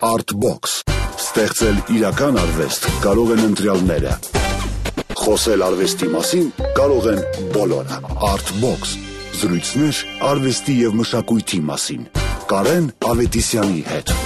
Artbox. Ստեղծել իրական արվեստ կարող են ընտրյալները։ Խոսել արվեստի մասին կարող են բոլորը։ Artbox. Զրույցներ արվեստի եւ մշակույթի մասին։ Կարեն Ավետիսյանի հետ։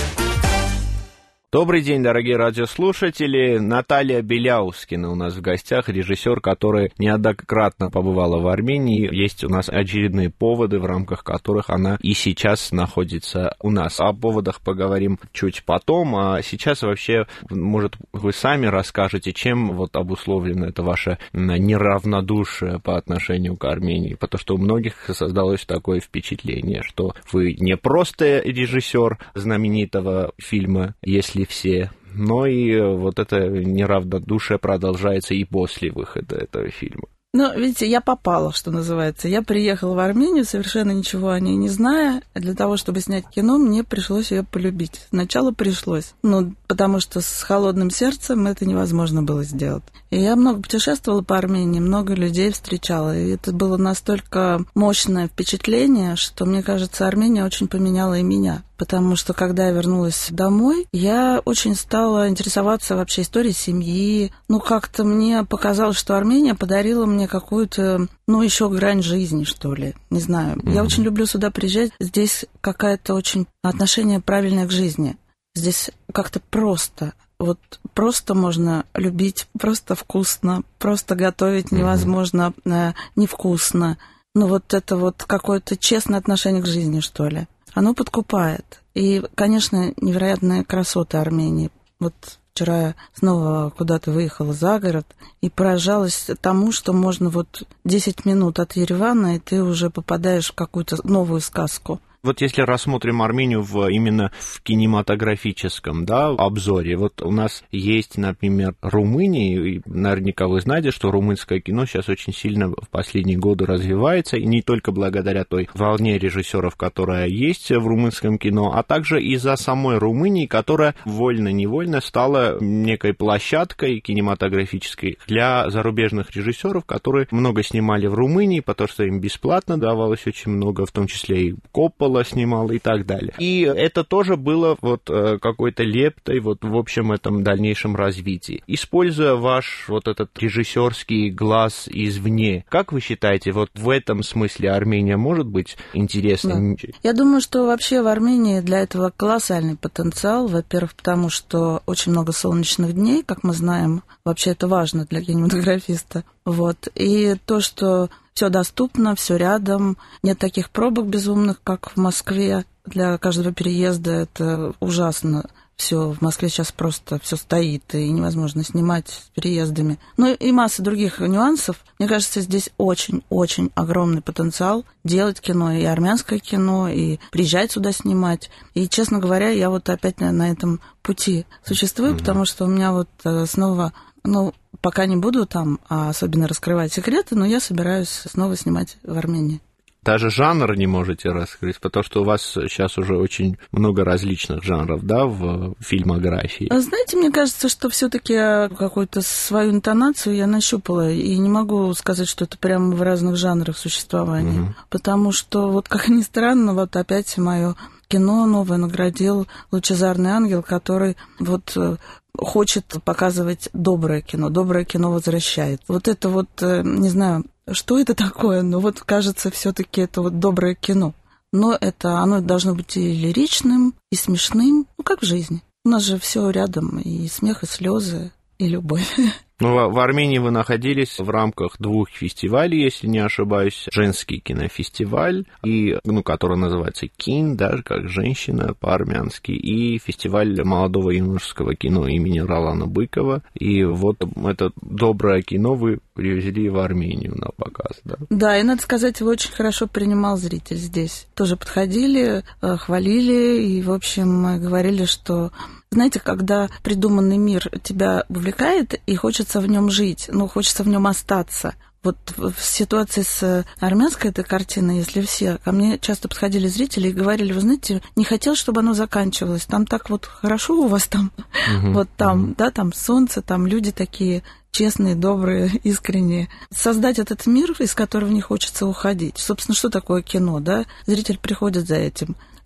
Добрый день, дорогие радиослушатели. Наталья Беляускина у нас в гостях, режиссер, которая неоднократно побывала в Армении. Есть у нас очередные поводы, в рамках которых она и сейчас находится у нас. О поводах поговорим чуть потом, а сейчас вообще, может, вы сами расскажете, чем вот обусловлено это ваше неравнодушие по отношению к Армении, потому что у многих создалось такое впечатление, что вы не просто режиссер знаменитого фильма «Если все», но и вот это неравнодушие продолжается и после выхода этого фильма. Ну, видите, я попала, что называется. Я приехала в Армению, совершенно ничего о ней не зная. Для того, чтобы снять кино, мне пришлось ее полюбить. Сначала пришлось. Ну, потому что с холодным сердцем это невозможно было сделать. И я много путешествовала по Армении, много людей встречала. И это было настолько мощное впечатление, что, мне кажется, Армения очень поменяла и меня. Потому что, когда я вернулась домой, я очень стала интересоваться вообще историей семьи. Ну, как-то мне показалось, что Армения подарила мне какую-то, ну, еще грань жизни, что ли. Не знаю. Я очень люблю сюда приезжать. Здесь какое-то очень отношение правильное к жизни. Здесь как-то просто. Вот просто можно любить, просто вкусно, просто готовить невозможно невкусно. Ну, вот это вот какое-то честное отношение к жизни, что ли. Оно подкупает. И, конечно, невероятная красота Армении. Вот вчера я снова куда-то выехала за город и поражалась тому, что можно вот 10 минут от Еревана, и ты уже попадаешь в какую-то новую сказку. Вот если рассмотрим Армению именно в кинематографическом, да, обзоре, вот у нас есть, например, Румыния, и наверняка вы знаете, что румынское кино сейчас очень сильно в последние годы развивается, и не только благодаря той волне режиссеров, которая есть в румынском кино, а также из-за самой Румынии, которая вольно-невольно стала некой площадкой кинематографической для зарубежных режиссеров, которые много снимали в Румынии, потому что им бесплатно давалось очень много, в том числе и Коппола снимала и так далее. И это тоже было вот какой-то лептой вот в общем этом дальнейшем развитии. Используя ваш вот этот режиссерский глаз извне, как вы считаете, вот в этом смысле Армения может быть интересной? Да. Я думаю, что вообще в Армении для этого колоссальный потенциал. Во-первых, потому что очень много солнечных дней, как мы знаем. Вообще это важно для кинематографиста. Вот. И то, что все доступно, все рядом, нет таких пробок безумных, как в Москве. Для каждого переезда это ужасно. Все в Москве сейчас просто все стоит, и невозможно снимать с переездами. Ну и масса других нюансов. Мне кажется, здесь очень-очень огромный потенциал делать кино, и армянское кино, и приезжать сюда снимать. И, честно говоря, я вот опять на этом пути существую, потому что у меня вот снова... Ну, пока не буду там особенно раскрывать секреты, но я собираюсь снова снимать в Армении. Даже жанр не можете раскрыть, потому что у вас сейчас уже очень много различных жанров, да, в фильмографии. Знаете, мне кажется, что все-таки какую-то свою интонацию я нащупала, и не могу сказать, что это прямо в разных жанрах существования, потому что, вот как ни странно, вот опять мое кино новое наградил «Лучезарный ангел», который вот хочет показывать доброе кино. Доброе кино возвращает. Вот это вот, не знаю, что это такое, но вот кажется, все-таки это вот доброе кино. Но это оно должно быть и лиричным, и смешным, ну как в жизни. У нас же все рядом, и смех, и слезы, и любовь. Ну, в Армении вы находились в рамках 2 фестивалей, если не ошибаюсь. Женский кинофестиваль, который называется «Кин», да, как «Женщина» по-армянски, и фестиваль молодого юношеского кино имени Ролана Быкова. И вот это доброе кино вы привезли в Армению на показ, да? Да, и, надо сказать, его очень хорошо принимал зритель здесь. Тоже подходили, хвалили, и, в общем, говорили, что... Знаете, когда придуманный мир тебя увлекает и хочется в нем жить, хочется в нем остаться. Вот в ситуации с армянской этой картиной, если все, ко мне часто подходили зрители и говорили, вы знаете, не хотел, чтобы оно заканчивалось, там так вот хорошо у вас там, вот там, да, там солнце, там люди такие честные, добрые, искренние. Создать этот мир, из которого не хочется уходить. Собственно, что такое кино, да? Зритель приходит за этим.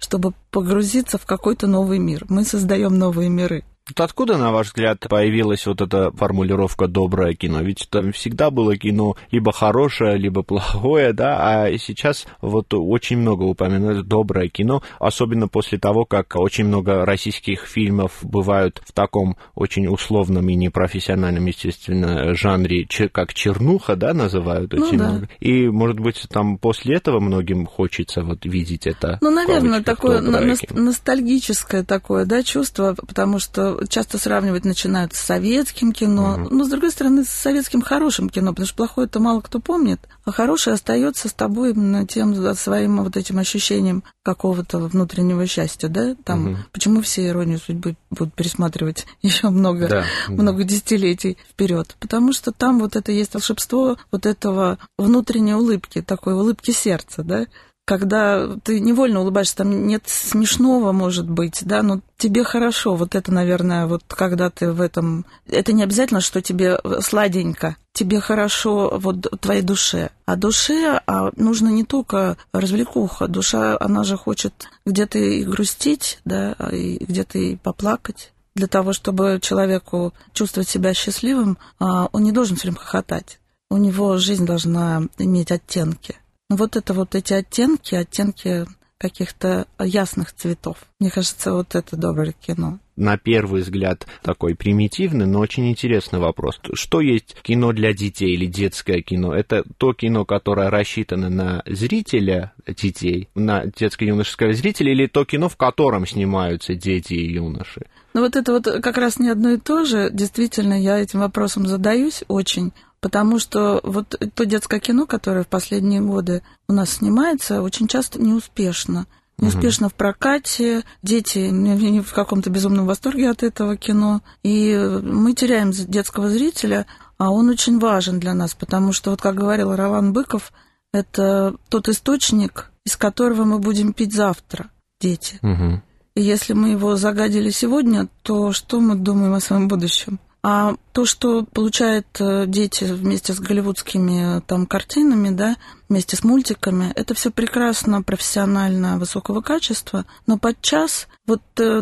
чтобы погрузиться в какой-то новый мир. Мы создаем новые миры. Откуда, на ваш взгляд, появилась вот эта формулировка «доброе кино»? Ведь там всегда было кино либо хорошее, либо плохое, да, а сейчас вот очень много упоминают «доброе кино», особенно после того, как очень много российских фильмов бывают в таком очень условном и непрофессиональном, естественно, жанре, как чернуха, да, называют очень много. И, может быть, там после этого многим хочется вот видеть это. Ну, наверное, такое ностальгическое такое, да, чувство, потому что часто сравнивать начинают с советским кино, но, с другой стороны, с советским хорошим кино, потому что плохое-то мало кто помнит, а хорошее остается с тобой именно тем своим вот этим ощущением какого-то внутреннего счастья, да, там, почему все «Иронию судьбы» будут пересматривать еще много десятилетий вперед, потому что там вот это есть волшебство вот этого внутренней улыбки, такой улыбки сердца, да, когда ты невольно улыбаешься, там нет смешного, может быть, да, но тебе хорошо, вот это, наверное, вот когда ты в этом... Это не обязательно, что тебе сладенько, тебе хорошо вот твоей душе. А душе нужно не только развлекуха, душа, она же хочет где-то и грустить, да, и где-то и поплакать. Для того, чтобы человеку чувствовать себя счастливым, он не должен все время хохотать. У него жизнь должна иметь оттенки. Вот это вот эти оттенки каких-то ясных цветов. Мне кажется, вот это доброе кино. На первый взгляд такой примитивный, но очень интересный вопрос. Что есть кино для детей или детское кино? Это то кино, которое рассчитано на зрителя детей, на детско-юношеского зрителя, или то кино, в котором снимаются дети и юноши? Ну вот это вот как раз не одно и то же. Действительно, я этим вопросом задаюсь очень. Потому что вот то детское кино, которое в последние годы у нас снимается, очень часто неуспешно. Неуспешно в прокате, дети не в каком-то безумном восторге от этого кино. И мы теряем детского зрителя, а он очень важен для нас, потому что, вот как говорил Ролан Быков, это тот источник, из которого мы будем пить завтра, дети. И если мы его загадили сегодня, то что мы думаем о своем будущем? А то, что получают дети вместе с голливудскими там картинами, да, вместе с мультиками, это все прекрасно, профессионально, высокого качества, но подчас вот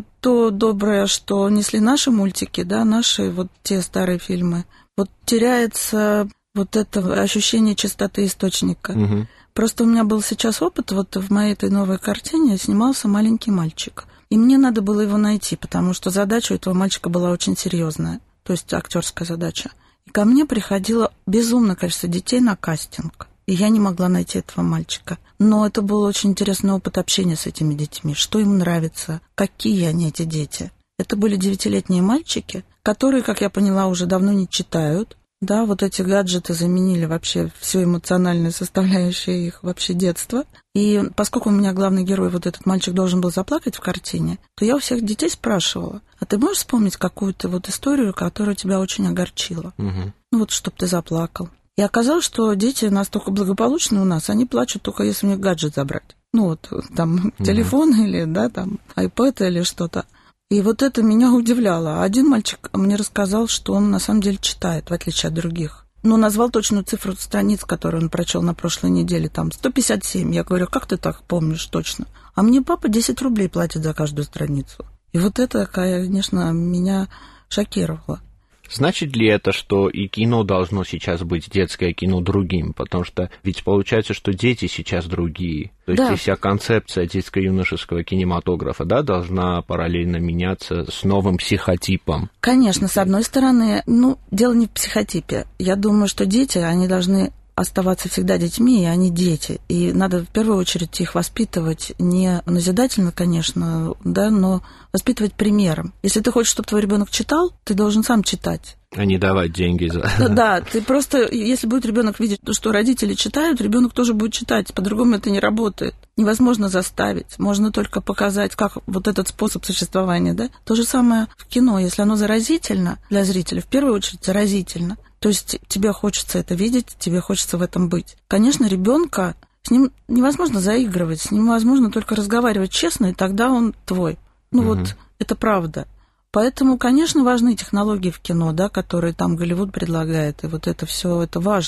то доброе, что несли наши мультики, да, наши вот те старые фильмы, вот теряется вот это ощущение чистоты источника. Просто у меня был сейчас опыт, вот в моей этой новой картине снимался маленький мальчик, и мне надо было его найти, потому что задача у этого мальчика была очень серьезная. То есть актерская задача. И ко мне приходило безумное количество детей на кастинг. И я не могла найти этого мальчика. Но это был очень интересный опыт общения с этими детьми. Что им нравится, какие они, эти дети. Это были 9-летние мальчики, которые, как я поняла, уже давно не читают. Да, вот эти гаджеты заменили вообще всю эмоциональную составляющую их вообще детства. И поскольку у меня главный герой, вот этот мальчик, должен был заплакать в картине, то я у всех детей спрашивала: а ты можешь вспомнить какую-то вот историю, которая тебя очень огорчила? Ну вот, чтоб ты заплакал. И оказалось, что дети настолько благополучны у нас, они плачут только если у них гаджет забрать. Ну вот, там, телефон или, да, там, iPad или что-то. И вот это меня удивляло. Один мальчик мне рассказал, что он на самом деле читает, в отличие от других. Но назвал точную цифру страниц, которую он прочел на прошлой неделе, там 157. Я говорю: как ты так помнишь точно? А мне папа 10 рублей платит за каждую страницу. И вот это, конечно, меня шокировало. Значит ли это, что и кино должно сейчас быть, детское кино, другим? Потому что ведь получается, что дети сейчас другие. То есть и вся концепция детско-юношеского кинематографа, да, должна параллельно меняться с новым психотипом. Конечно, с одной стороны, дело не в психотипе. Я думаю, что дети, они должны оставаться всегда детьми, и они дети. И надо в первую очередь их воспитывать не назидательно, конечно, да, но воспитывать примером. Если ты хочешь, чтобы твой ребенок читал, ты должен сам читать. А не давать деньги за... Да, ты просто, если будет ребенок видеть, что родители читают, ребенок тоже будет читать. По-другому это не работает. Невозможно заставить. Можно только показать, как вот этот способ существования, да. То же самое в кино. Если оно заразительно для зрителя, в первую очередь заразительно. То есть тебе хочется это видеть, тебе хочется в этом быть. Конечно, ребенка, с ним невозможно заигрывать, с ним возможно только разговаривать честно, и тогда он твой. Вот это правда. Поэтому, конечно, важны технологии в кино, да, которые там Голливуд предлагает, и вот это все это важно.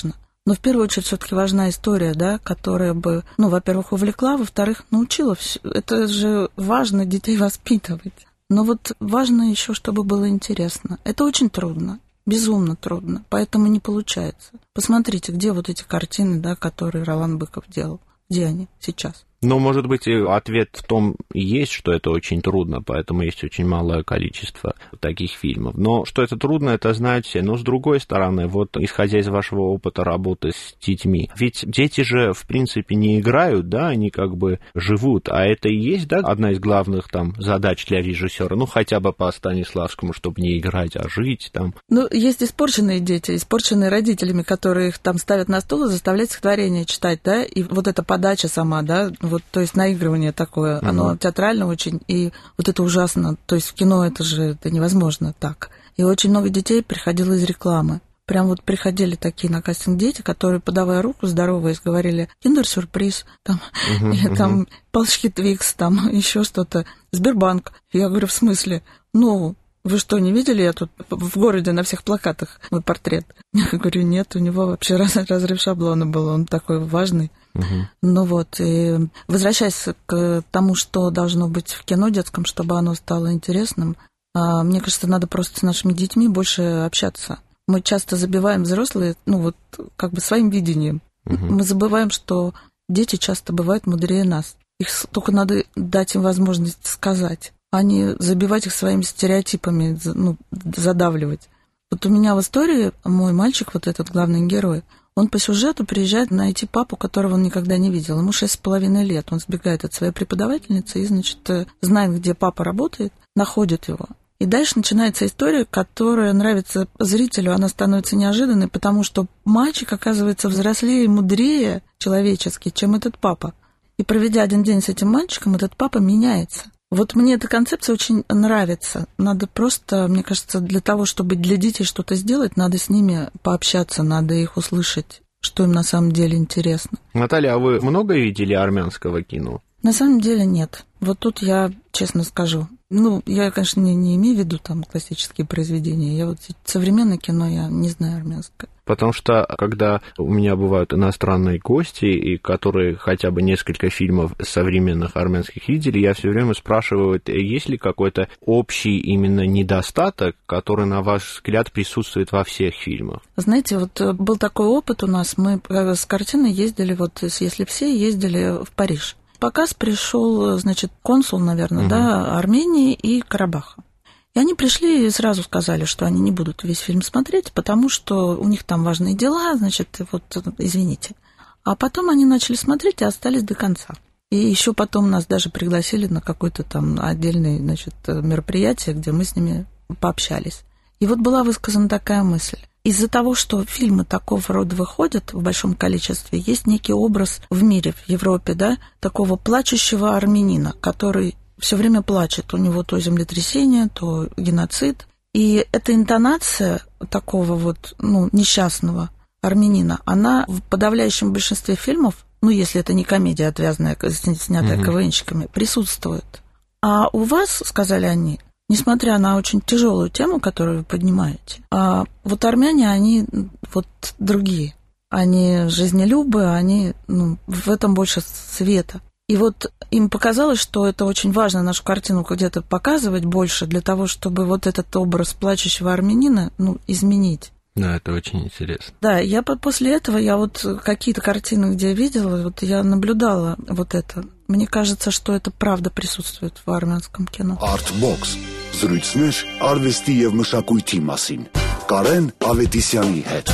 Но в первую очередь все-таки важна история, да, которая бы, ну, во-первых, увлекла, во-вторых, научила. Это же важно детей воспитывать. Но вот важно еще, чтобы было интересно. Это очень трудно. Безумно трудно, поэтому не получается. Посмотрите, где вот эти картины, да, которые Ролан Быков делал, где они сейчас? Ну, может быть, и ответ в том и есть, что это очень трудно, поэтому есть очень малое количество таких фильмов. Но что это трудно, это знают все. Но, с другой стороны, вот исходя из вашего опыта работы с детьми, ведь дети же, в принципе, не играют, да, они как бы живут, а это и есть, да, одна из главных там задач для режиссера, ну, хотя бы по Станиславскому, чтобы не играть, а жить там. Ну, есть испорченные дети, испорченные родителями, которые их там ставят на стол и заставляют стихотворение читать, да, и вот эта подача сама, да, вот, то есть наигрывание такое, оно театрально очень, и вот это ужасно, то есть в кино это невозможно так. И очень много детей приходило из рекламы. Прям вот приходили такие на кастинг дети, которые, подавая руку, здороваясь, говорили «Киндер-сюрприз», там, там «Палочки Твикс», там еще что-то, «Сбербанк». Я говорю, в смысле? Ну, вы что, не видели? Я тут в городе на всех плакатах мой портрет. Я говорю, нет, у него вообще разрыв шаблона был, он такой важный. Ну вот, и возвращаясь к тому, что должно быть в кино детском, чтобы оно стало интересным, мне кажется, надо просто с нашими детьми больше общаться. Мы часто забиваем взрослые, ну вот, как бы своим видением. Мы забываем, что дети часто бывают мудрее нас. Их только надо дать им возможность сказать, а не забивать их своими стереотипами, ну, задавливать. Вот у меня в истории мой мальчик, вот этот главный герой, он по сюжету приезжает найти папу, которого он никогда не видел. Ему 6,5 лет. Он сбегает от своей преподавательницы и, значит, знает, где папа работает, находит его. И дальше начинается история, которая нравится зрителю. Она становится неожиданной, потому что мальчик оказывается взрослее и мудрее человечески, чем этот папа. И проведя один день с этим мальчиком, этот папа меняется. Вот мне эта концепция очень нравится. Надо просто, мне кажется, для того, чтобы для детей что-то сделать, надо с ними пообщаться, надо их услышать, что им на самом деле интересно. Наталья, а вы много видели армянского кино? На самом деле нет. Вот тут я честно скажу. Ну, я, конечно, не имею в виду там классические произведения. Я вот современное кино, я не знаю армянское. Потому что, когда у меня бывают иностранные гости, и которые хотя бы несколько фильмов современных армянских видели, я все время спрашиваю, есть ли какой-то общий именно недостаток, который, на ваш взгляд, присутствует во всех фильмах? Знаете, вот был такой опыт у нас. Мы с картиной ездили, вот если все, ездили в Париж. В показ пришел, значит, консул, наверное, да, Армении и Карабаха. И они пришли и сразу сказали, что они не будут весь фильм смотреть, потому что у них там важные дела, значит, вот, извините. А потом они начали смотреть и остались до конца. И еще потом нас даже пригласили на какое-то там отдельное, значит, мероприятие, где мы с ними пообщались. И вот была высказана такая мысль. Из-за того, что фильмы такого рода выходят в большом количестве, есть некий образ в мире, в Европе, да, такого плачущего армянина, который все время плачет. У него то землетрясение, то геноцид. И эта интонация такого вот, ну, несчастного армянина, она в подавляющем большинстве фильмов, ну, если это не комедия, отвязная, снятая КВНщиками, присутствует. А у вас, сказали они, несмотря на очень тяжелую тему, которую вы поднимаете, вот армяне, они вот другие. Они жизнелюбы, они, ну, в этом больше света. И вот им показалось, что это очень важно, нашу картину где-то показывать больше, для того, чтобы вот этот образ плачущего армянина, ну, изменить. Да, это очень интересно. Да, я после этого, я вот какие-то картины, где я видела, вот я наблюдала вот это. Мне кажется, что это правда присутствует в армянском кино. Artbox. Զրույցներ արվեստի եւ մշակույթի մասին. Կարեն Ավետիսյանի հետ.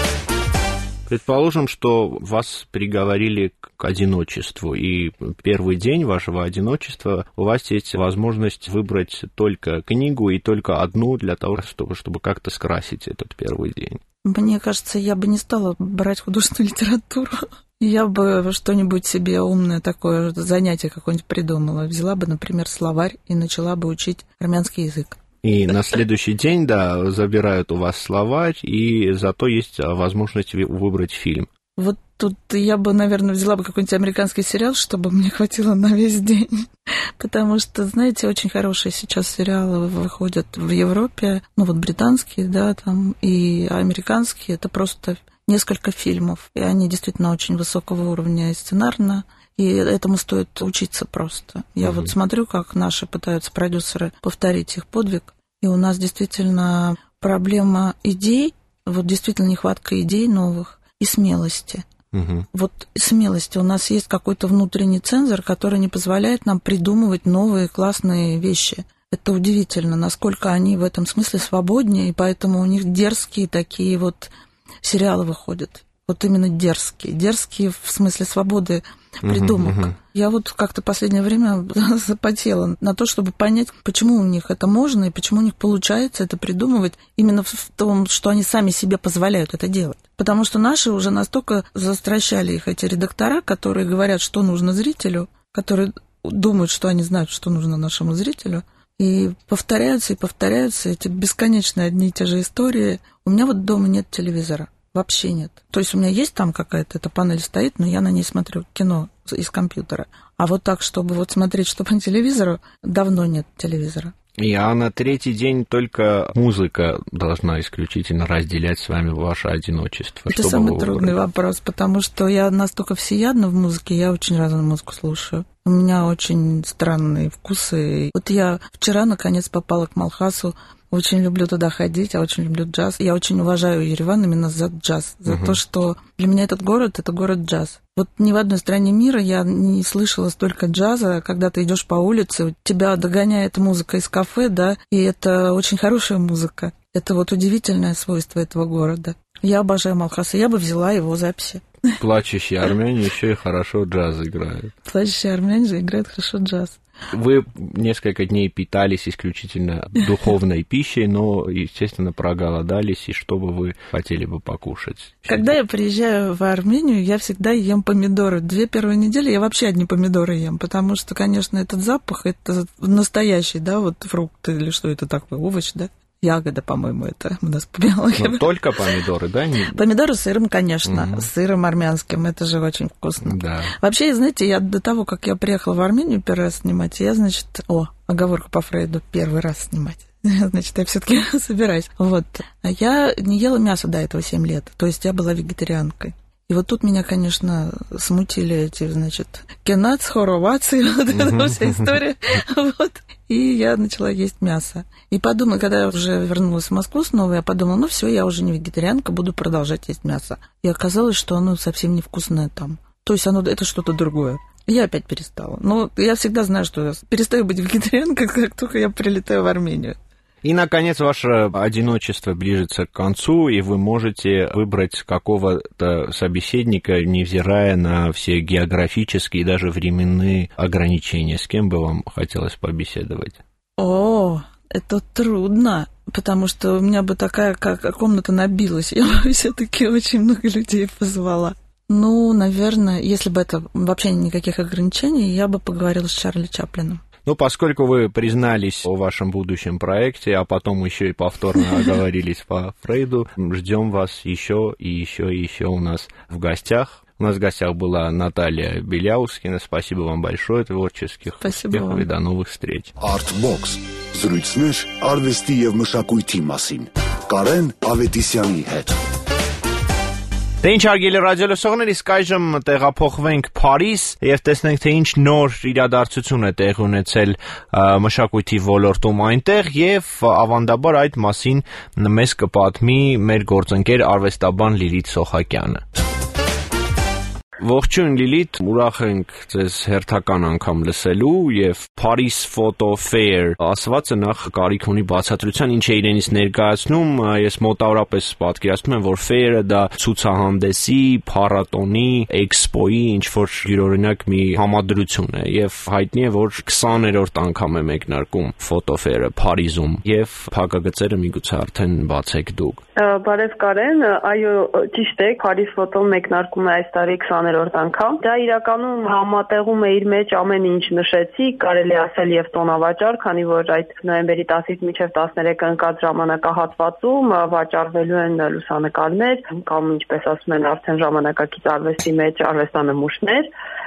Предположим, что вас приговорили к одиночеству, и первый день вашего одиночества у вас есть возможность выбрать только книгу и только одну для того, чтобы как-то скрасить этот первый день. Мне кажется, я бы не стала брать художественную литературу. Я бы что-нибудь себе умное такое, занятие какое-нибудь придумала. Взяла бы, например, словарь и начала бы учить армянский язык. И на следующий день, да, забирают у вас словарь, и зато есть возможность выбрать фильм. Вот тут я бы, наверное, взяла бы какой-нибудь американский сериал, чтобы мне хватило на весь день. Потому что, знаете, очень хорошие сейчас сериалы выходят в Европе. Ну, вот британские, да, там, и американские. Это просто несколько фильмов, и они действительно очень высокого уровня сценарно, и этому стоит учиться просто. Я вот смотрю, как наши пытаются продюсеры повторить их подвиг, и у нас действительно проблема идей, вот действительно нехватка идей новых и смелости. Вот смелости. У нас есть какой-то внутренний цензор, который не позволяет нам придумывать новые классные вещи. Это удивительно, насколько они в этом смысле свободнее, и поэтому у них дерзкие такие вот сериалы выходят. Вот именно дерзкие. Дерзкие в смысле свободы придумок. Я вот как-то в последнее время запотела на то, чтобы понять, почему у них это можно и почему у них получается это придумывать именно в том, что они сами себе позволяют это делать. Потому что наши уже настолько застращали их эти редактора, которые говорят, что нужно зрителю, которые думают, что они знают, что нужно нашему зрителю, и повторяются эти бесконечные одни и те же истории. У меня вот дома нет телевизора. Вообще нет. То есть у меня есть там какая-то эта панель стоит, но я на ней смотрю кино из компьютера. А вот так, чтобы вот смотреть, что по телевизору, давно нет телевизора. А на третий день только музыка должна исключительно разделять с вами ваше одиночество. Это самый трудный вопрос, потому что я настолько всеядна в музыке, я очень разную музыку слушаю. У меня очень странные вкусы. Вот я вчера, наконец, попала к Малхасу. Очень люблю туда ходить, я очень люблю джаз. Я очень уважаю Ереван именно за джаз, за то, что для меня этот город — это город джаз. Вот ни в одной стране мира я не слышала столько джаза, когда ты идешь по улице, тебя догоняет музыка из кафе, да, и это очень хорошая музыка. Это вот удивительное свойство этого города. Я обожаю Малхаса, я бы взяла его записи. Плачущие армяне еще и хорошо джаз играют. Плачущие армяне же играют хорошо джаз. Вы несколько дней питались исключительно духовной пищей, но, естественно, проголодались, и что бы вы хотели бы покушать? Когда я приезжаю в Армению, я всегда ем помидоры. 2 первые недели я вообще одни помидоры ем, потому что, конечно, этот запах, это настоящий, да, вот фрукт или что это такое, овощ, да? Ягода, по-моему, это у нас по биологии. Но только помидоры, да? Помидоры с сыром, конечно, с сыром армянским, это же очень вкусно. Да. Вообще, знаете, я до того, как я приехала в Армению первый раз снимать, я, значит, оговорка по Фрейду, первый раз снимать. Значит, я все-таки собираюсь. Вот. А я не ела мясо до этого 7 лет, то есть я была вегетарианкой. И вот тут меня, конечно, смутили эти, значит, кенац, хоровацы, вот эта вся история. Вот. И я начала есть мясо. И подумала, когда я уже вернулась в Москву снова, я подумала, ну все, я уже не вегетарианка, буду продолжать есть мясо. И оказалось, что оно совсем невкусное там. То есть это что-то другое. И я опять перестала. Но я всегда знаю, что я перестаю быть вегетарианкой, как только я прилетаю в Армению. И, наконец, ваше одиночество ближется к концу, и вы можете выбрать какого-то собеседника, невзирая на все географические и даже временные ограничения. С кем бы вам хотелось побеседовать? Это трудно, потому что у меня бы такая комната набилась. Я бы все-таки очень много людей позвала. Ну, наверное, если бы это вообще никаких ограничений, я бы поговорила с Чарли Чаплином. Ну, поскольку вы признались о вашем будущем проекте, а потом еще и повторно оговорились по Фрейду, ждем вас еще и еще и еще у нас в гостях. У нас в гостях была Наталья Беляускина. Спасибо вам большое, творческих успехов и до новых встреч. Artbox. Զրույցներ արվեստի եւ մշակույթի մասին։ Կարեն Ավետիսյանի հետ։ Դե ինչ արգելի ռադիոլսողներ, իսկ այժմ տեղափոխվենք Փարիզ եւ տեսնենք, թե ինչ նոր իրադարձություն է տեղի ունեցել մշակույթի ոլորտում այնտեղ եւ ավանդաբար այդ մասին մեզ կպատմի մեր գործընկեր արվեստաբան Լիլիթ Սոխակյանը։ Ողջույն Լիլիթ, ուրախ ենք ձեզ հերթական անգամ լսելու եւ Paris Photo Fair ասվածը նախ կարիք ունի բացատրության, ինչ է իրենից ներկայացնում։ Ես մոտավորապես պատկերացնում եմ, որ Fair-ը դա ցուցահանդեսի, փառատոնի, էքսպոյի ինչ որ յուրօրինակ մի համադրություն է եւ հայտնի է, որ 20-րդ անգամ է մեկնարկում Photo Fair-ը Փարիզում եւ փակագծերը միգուցե արդեն բացեք դուք։ Բարև Կարեն, այո, ճիշտ է, Paris Photo-ն մեկնարկում է այս տարի 20-րդ անգամ։ Դա իրականում համատեղում է իր մեջ ամեն ինչ նշեցի, կարելի ասել եւ տոնավաճառ, քանի որ այդ նոյեմբերի 10-ից մինչեւ 13-ը ընկած ժամանակահատվածում վաճառվելու են լուսանկարներ կամ ինչպես ասում են արդեն ժամանակակից արվեստի մեջ արվեստանմուշներ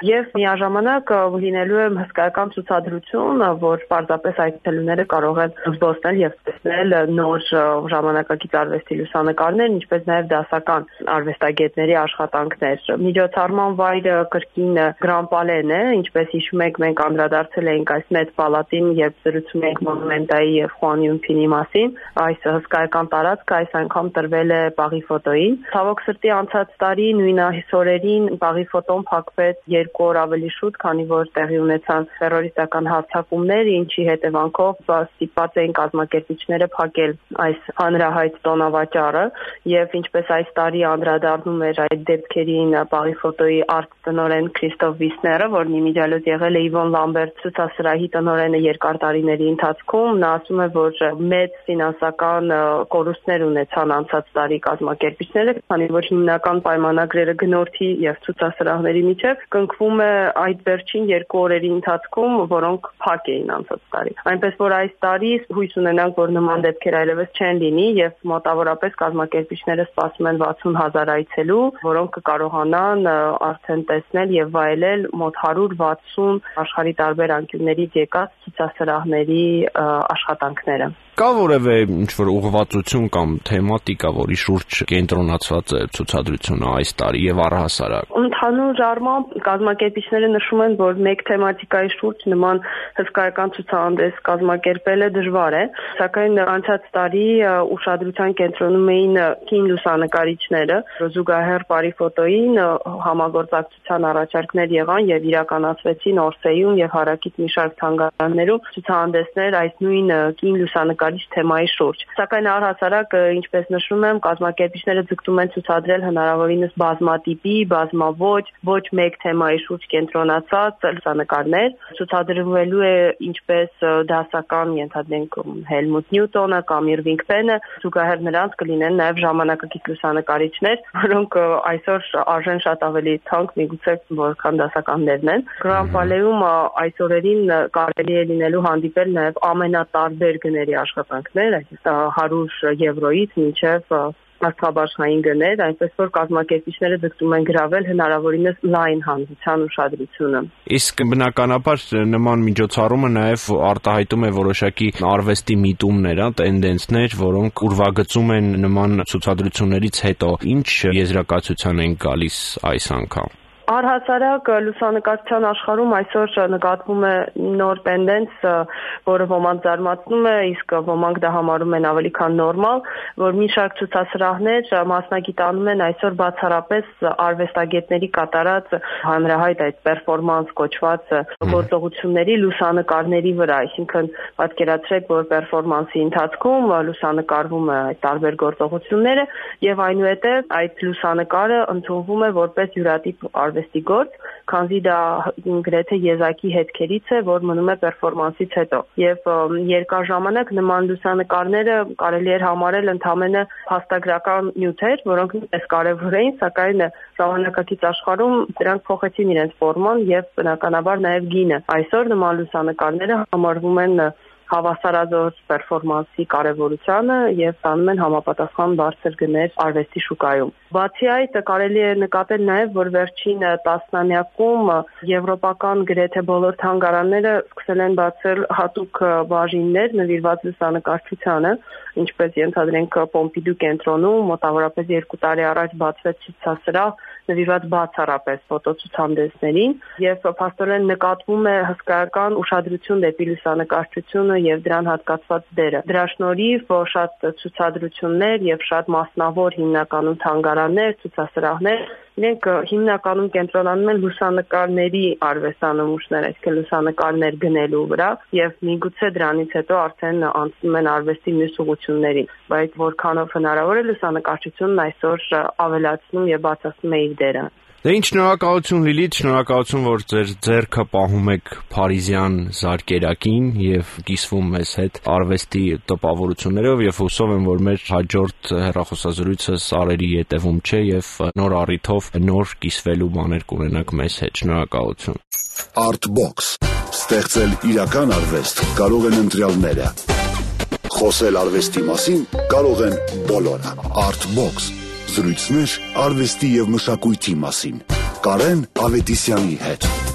Եվ միաժամանակ լինելու է հսկայական ցուցադրություն, որ պարզապես այցելուները կարող են զբոսնել եւ տեսնել նոր ժամանակակից արվեստի լուսանկարներ, ինչպես նաեւ դասական արվեստագետների աշխատանքներ։ Միջոցառման վայրը կրկին Grand Palais-ն է, ինչպես հիշում եք, մենք անդրադարձել էինք այս մեծ պալատին, երբ զրուցում էինք Մոնումենտայի եւ Խուան Յունփինի մասին։ Այս հսկայական տարածքը այս անգամ տրվել է Պարի ֆոտոյին։ Ցավոք սրտի անցած տարի նույն օրերին Պարի ֆոտոն փակվեց 2 օր ավելի շուտ, քանի որ տեղի ունեցան terroristական հարձակումներ, ինչի հետևանքով ստիպված էին կազմակերպիչները փակել այս հանրահայտ տոնավաճառը, եւ ինչպես այս տարի անդրադառնում էր այդ դեպքերին Պարի ֆոտոյի արտ-տնօրեն Քրիստոֆ Վիսները, որն իմիջիալոց եղել է Իվոն Լամբերտ ցուցասրահի տնօրենը երկար տարիների ընթացքում, նա ասում է, որ մեծ ֆինանսական կորուստներ ունեցան անցած տարի կազմակերպիչները, քանի որ հիմնական պայմանագրերը գնորդի եւ ցուցասրահների միջեւ կնքվում է այդ վերջին 2 օրերի ընթացքում, որոնք փակ էին անցած տարի։ Այնպես որ այս տարի հույս ունենանք, որ նման դեպքեր այլևս չեն լինի եւ մոտավորապես կազմակերպիչները սպասում են 60,000 այցելու, որոնք կկարողանան արդեն տեսնել եւ վայելել մոտ 160 աշխարհի տարբեր անկյուններից եկած ցուցասրահների աշխատանքները։ Կա որևէ ինչ-որ ուղղվածություն կամ թեմատիկա, որի շուրջ կենտրոնացված է ցուցադրությունը այս տարի եւ առհասարակ։ Ընդհանուր առմամբ կազմակերպիչները նշում են, որ մեկ թեմատիկայի շուրջ նման հսկայական ցուցահանդես կազմակերպելը դժվար է, սակայն անցած տարի ուշադրության կենտրոնում էին կին լուսանկարիչները, զուգահեռ Պարի ֆոտոյին համագործակցության առաջարկներ եղան եւ իրականացվեցին Օրսեյում եւ հարակից մի շարք թանգարաններում ցուցահանդեսներ այս նույն կին լուսանկարիչ թեմայի շուրջ։ Սակայն առհասարակ, ինչպես նշում եմ, կազմակերպիչները ձգտում են ցուցադրել հնարավորինս բազմատիպի, բազմաոճ, ոչ մեկ թեմայի շուրջ կենտրոնացած լուսանկարներ։ Ցուցադրվելու է ինչպես դասական, ենթադրենք Հելմուտ Նյուտոնը կամ Իրվինգ Պենը, զուգահեռ նրանց կլինեն նաև ժամանակակից լուսանկարիչներ, որոնք այսօր արժեն շատ ավելի թանկ, միգուցե որքան դասականներն են։ Grand Palais-ում այս օրերին կարելի է լինելու հանդիպել նաև ամենատարբեր գների աշխատանքներ, 100 եվրոից մինչև աստղաբաշխային գներ, այնպես որ կազմակերպիչները ձգտում են գրավել հնարավորինս լայն հանրության ուշադրությունը։ Իսկ բնականաբար նման միջոցառումը նաև արտահայտում է որոշակի արվեստի միտումներ, տենդենսներ, որոնք ուրվագծում են նման ցուցադրություններից հետո։ Ինչ եզրակացության են գալիս այս անգամ։ Առհասարակ լուսանկարչության աշխարհում այսօր նկատվում է նոր տենդենս, որը ոմանք զարմացնում է, իսկ ոմանք դա համարում են ավելի քան նորմալ, որ մի շարք ցուցասրահներ մասնագիտանում են այսօր բացառապես արվեստագետների կատարած հանրահայտ այդ պերֆորմանս կոչված գործողությունների լուսանկարների վրա, այսինքն պատկերացրեք, որ պերֆորմանսի ընթացքում լուսանկարվում է այդ տարբեր գործողությունները եւ այնուհետեւ այդ լուսանկարը ընդունվում է որպես յուրատիպ արվեստի գործ, քանզի դա գրեթե եզակի հետքերից է, որ մնում է պերֆորմանսից հետո։ Եվ երկար ժամանակ նման լուսանկարները կարելի էր համարել ընդամենը փաստագրական նյութեր, որոնք նույնպես կարևոր էին, սակայն ժամանակակից աշխարհում դրանք փոխեցին իրենց ֆորման եւ բնականաբար նաեւ գինը։ Այսօր նման լուսանկարները համարվում են հավասարազոր պերֆորմանսի կարևորությանը եւ տանում են համապատասխան բարձր գներ արվեստի շուկայում։ Բացի այդ, կարելի է նկատել նաեւ, որ վերջին տասնամյակում եվրոպական գրեթե բոլոր թանգարանները սկսել են բացել հատուկ բաժիններ նվիրված լուսանկարչությանը, ինչպես ենթադրենք Պոմպիդու կենտրոնում մոտավորապես 2 տարի առաջ բացվեց ցուցասրահ նվիրված բացառապես ֆոտոցուցահանդեսներին եւ փաստորեն նկատվում է հսկայական ուշադրություն դեպի լուսանկարչությունը եւ դրան հատկացված դերը։ Դրա շնորհիվ շատ ցուցադրություններ եւ շատ մասնավոր հիմնականում թանգարաններ, ցուցասրահներ իրենք հիմնականում կենտրոնանում են լուսանկարների արվեստանմուշներ, այսինքն լուսանկարներ գնելու վրա եւ միգուցե դրանից հետո արդեն անցնում են արվեստի մյուս ուղղություններին, բայց որքանով հնարավոր է լուսանկարչությունն այսօր ավելացնում եւ բացացնում է իր դերը։ Դե ինչ շնորհակալություն Լիլիթ, շնորհակալություն, որ ձեր ձեռքը պահում եք փարիզյան զարկերակին եւ կիսվում մեզ հետ արվեստի տպավորություններով եւ հուսով եմ, որ մեր հաջորդ հեռախոսազրույցը սարերի ետևում չէ եւ նոր առիթով նոր կիսվելու բաներ կունենանք մեզ հետ։ Շնորհակալություն։ Artbox. Ստեղծել իրական արվեստ կարող են ընտրյալները։ Խոսել արվեստի մասին կարող են բոլորը։ Artbox. Զրույցներ արվեստի եւ մշակույթի մասին։ Կարեն Ավետիսյանի հետ։